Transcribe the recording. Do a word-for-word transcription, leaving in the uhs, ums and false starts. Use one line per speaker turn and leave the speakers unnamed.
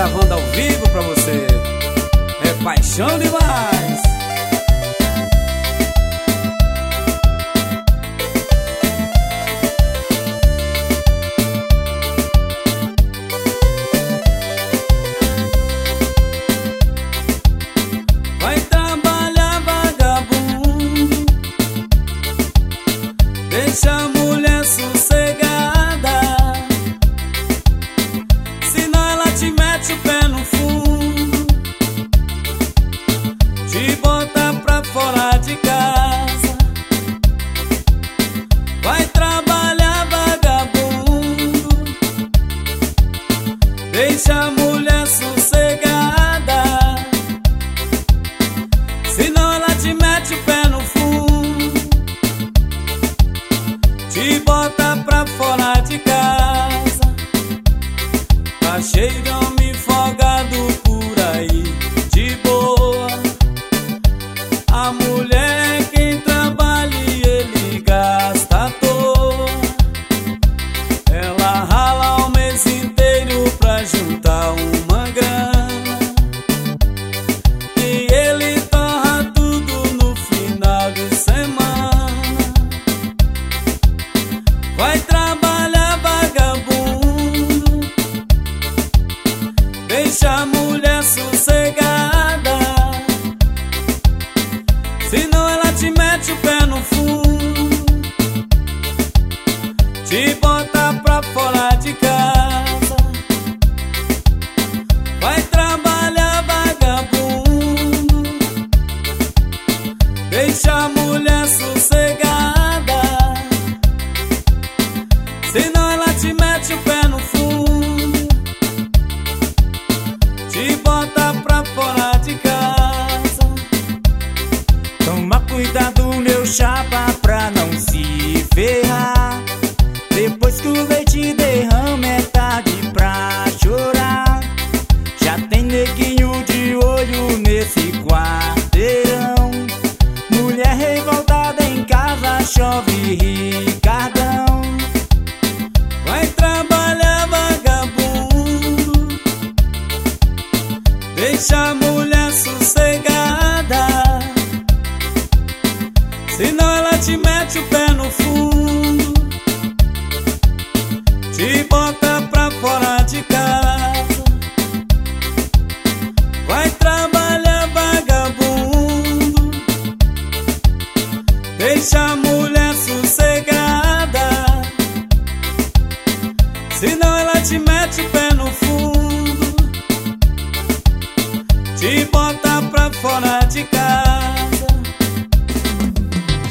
gravando ao vivo pra você. É paixão demais. Vai trabalhar vagabundo, deixa a mulher sossegada, senão ela te mete o pé no fundo, te bota pra fora de casa. Vai trabalhar vagabundo, deixa a mulher sossegada, senão ela te mete o pé no fundo, te bota pra fora de casa. Tá cheio de homem folgado por aí, de boa. A mulher é quem trabalha e ele gasta à toa. Ela rala o mês inteiro pra juntar uma grana, e ele torra tudo no final de semana. Vai trabalhar vagabundo, deixa a mulher sossegada, senão ela te mete o pé no fundo, te bota pra fora de casa. Vai trabalhar vagabundo, deixa a mulher sossegada, senão ela te mete o pé no fundo, te bota pra fora de casa.
Toma cuidado, meu chapa, pra não se ferrar. Depois que o leite derrama é tarde pra chorar. Já tem neguinho de olho nesse quarteirão. Mulher revoltada em casa, chove Ricardão.
Vai trabalhar vagabundo, deixa a mulher sossegada, senão ela te mete o pé no fundo, te bota pra fora de casa. Vai trabalhar vagabundo, deixa a mulher sossegada, senão ela te mete o pé no fundo, te bota pra fora